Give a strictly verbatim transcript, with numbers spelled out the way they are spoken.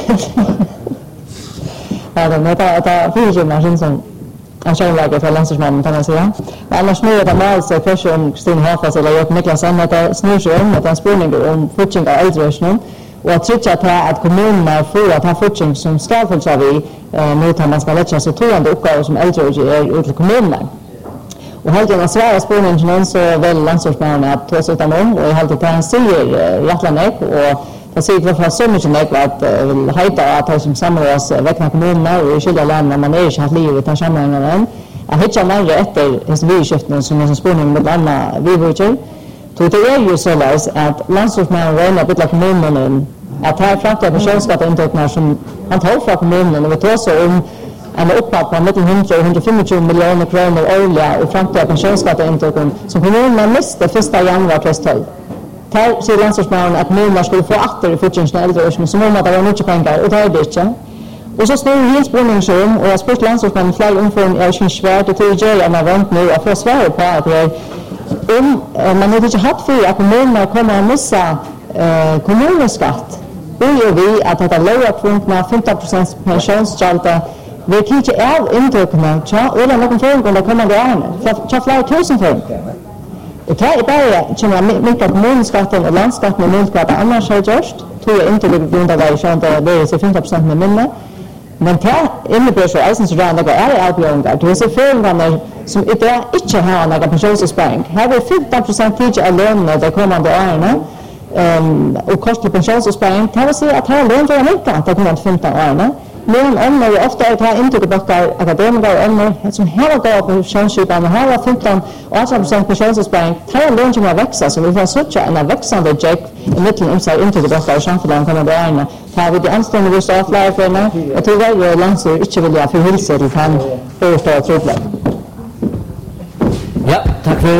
Ja, men det det fyra man som jag känner läge för landslagsmannen kan man säga. Men annars nu är det mal så kanske om Kristin Hafas eller Jakob Niklas Anna det snur sig om att en spårning om fortsättning av äldreösnen och att trycka på att kommunerna får att ha fortsättning som ska följa vi mot att man ska lägga sig tående uppgifter som äldreösnen är ut i kommunerna. Och helt gärna svara spårningen så väl landslagsmannen att ta sig utan om och helt att han säger Rättlanek och jag säger att det var så mycket nek att hejta att det som samlas väckna kommunerna och i skilda länder man är inte haft liv utan sammanhangen än. Jag hittar mer efter vi-skiften som är som spårning med andra vi-vårdjur. Så det är ju så att landslagsmannen röjnar bytla kommunerna att här framtida pensionsskatteintryckningar som han tar från kommunen och vi tar så om en uppåt på mellan hundra och hundrafemtio miljoner kronor årliga och framtida pensionsskatteintryckningar som kommunerna miste första januari tjugohundratolv. Här säger landslagsmannen att kommunerna skulle få åter i fortsättningen äldreösnen som om att det var mycket pengar och det är det inte. Och så snur vi hinspårningsrum och jag spurt landslagsmannen flera omförning är inte svärt och till gör jag vant nu att få svar på att det är om man har inte haft för att kommunerna kommer att missa eh, kommuneskatt. Då gör vi att detta låga kvontna femton procent pensionsskälta vi tittar av intryckna och den någon fråga under kommande åren för flera tusen frågor. Och det är bara som jag mycket kommunskatten och landskatten och mynskatten annars har gjort. Tror jag inte det grunda där så att det är så femton procent med minne. Men det innebär så att det är avgörande. Det är så förhållanden som idag inte har några pensionsspänning. Här är femton procent tid av lönen de kommande åren. Um, och kostlig pensionsspänning. Det vill säga att här lönen är mycket de kommande femton åren. Men om det ofta är det här inte tillbaka akademiker och ämnen som här går på pensionsskipan och här var femton och arton procent pensionsspänning. Det här lönen kommer att växa så vi får söka en växande jack i mitten om sig inte tillbaka och samtidigt kommer det ägna. Här vi det anstående vi står flera för henne. Jag tror varje landsor inte vill jag förhilsa till han och ta trubben. Ja, tack för